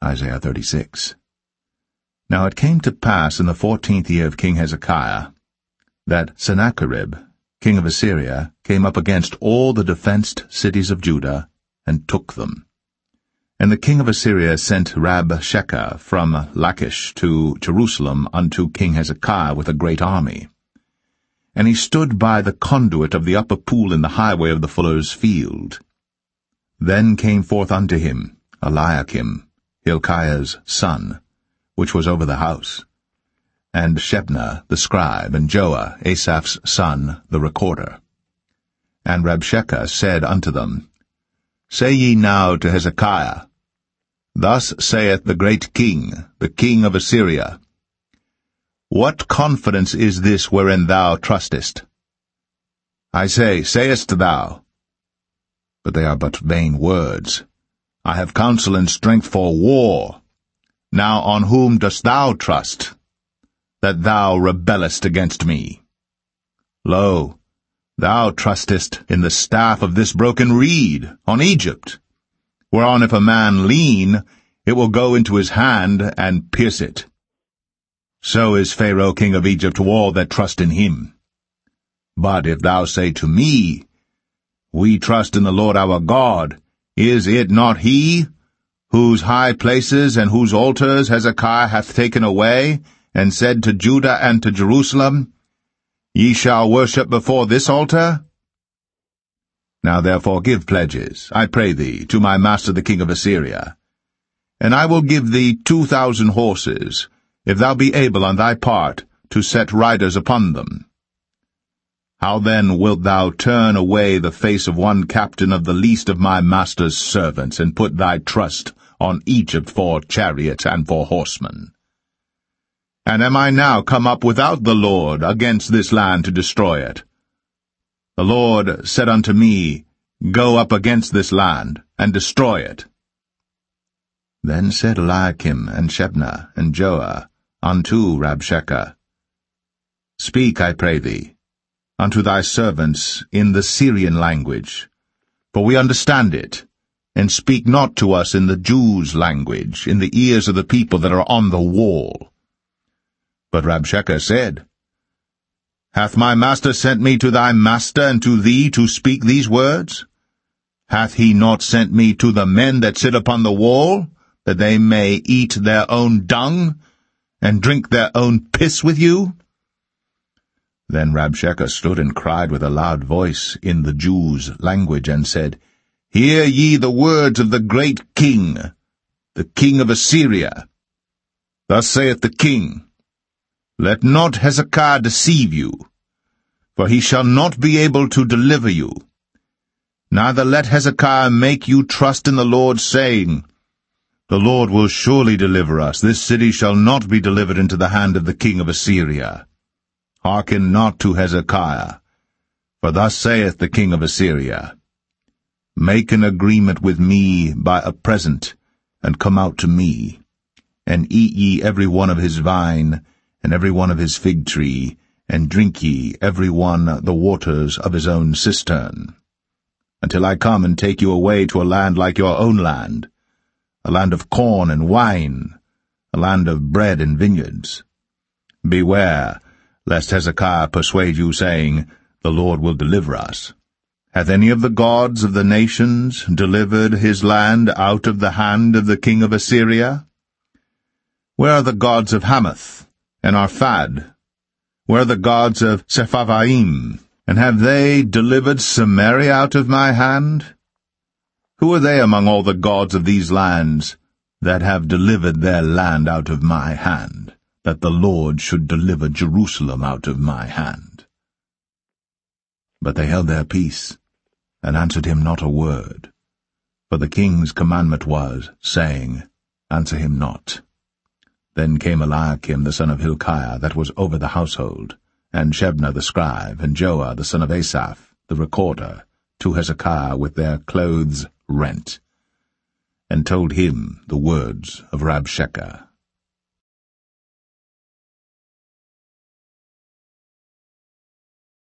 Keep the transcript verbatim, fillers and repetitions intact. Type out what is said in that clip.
Isaiah thirty-six. Now it came to pass in the fourteenth year of King Hezekiah, that Sennacherib, king of Assyria, came up against all the defenced cities of Judah, and took them. And the king of Assyria sent Rabshakeh from Lachish to Jerusalem unto King Hezekiah with a great army. And he stood by the conduit of the upper pool in the highway of the fuller's field. Then came forth unto him Eliakim, Hilkiah's son, which was over the house, and Shebna the scribe, and Joah, Asaph's son, the recorder. And Rabshakeh said unto them, Say ye now to Hezekiah, Thus saith the great king, the king of Assyria, What confidence is this wherein thou trustest? I say, sayest thou, but they are but vain words. I have counsel and strength for war. Now on whom dost thou trust, that thou rebellest against me? Lo, thou trustest in the staff of this broken reed, on Egypt, whereon if a man lean, it will go into his hand and pierce it. So is Pharaoh king of Egypt to all that trust in him. But if thou say to me, We trust in the Lord our God, is it not he, whose high places and whose altars Hezekiah hath taken away, and said to Judah and to Jerusalem, Ye shall worship before this altar? Now therefore give pledges, I pray thee, to my master the king of Assyria. And I will give thee two thousand horses, if thou be able on thy part to set riders upon them. How then wilt thou turn away the face of one captain of the least of my master's servants, and put thy trust on Egypt for chariots and for horsemen? And am I now come up without the Lord against this land to destroy it? The Lord said unto me, Go up against this land, and destroy it. Then said Eliakim, and Shebna, and Joah, unto Rabshakeh, Speak, I pray thee, unto thy servants in the Syrian language, for we understand it, and speak not to us in the Jews' language, in the ears of the people that are on the wall. But Rabshakeh said, Hath my master sent me to thy master and to thee to speak these words? Hath he not sent me to the men that sit upon the wall, that they may eat their own dung, and drink their own piss with you? Then Rabshakeh stood and cried with a loud voice in the Jews' language, and said, Hear ye the words of the great king, the king of Assyria. Thus saith the king, Let not Hezekiah deceive you, for he shall not be able to deliver you. Neither let Hezekiah make you trust in the Lord, saying, The Lord will surely deliver us. This city shall not be delivered into the hand of the king of Assyria. Hearken not to Hezekiah, for thus saith the king of Assyria, Make an agreement with me by a present, and come out to me, and eat ye every one of his vine, and every one of his fig tree, and drink ye every one the waters of his own cistern, until I come and take you away to a land like your own land, a land of corn and wine, a land of bread and vineyards. Beware, lest Hezekiah persuade you, saying, The Lord will deliver us. Hath any of the gods of the nations delivered his land out of the hand of the king of Assyria? Where are the gods of Hamath and Arphad? Where are the gods of Sepharvaim? And have they delivered Samaria out of my hand? Who are they among all the gods of these lands that have delivered their land out of my hand, that the Lord should deliver Jerusalem out of my hand? But they held their peace, and answered him not a word. For the king's commandment was, saying, Answer him not. Then came Eliakim the son of Hilkiah, that was over the household, and Shebna the scribe, and Joah the son of Asaph, the recorder, to Hezekiah with their clothes rent, and told him the words of Rabshakeh.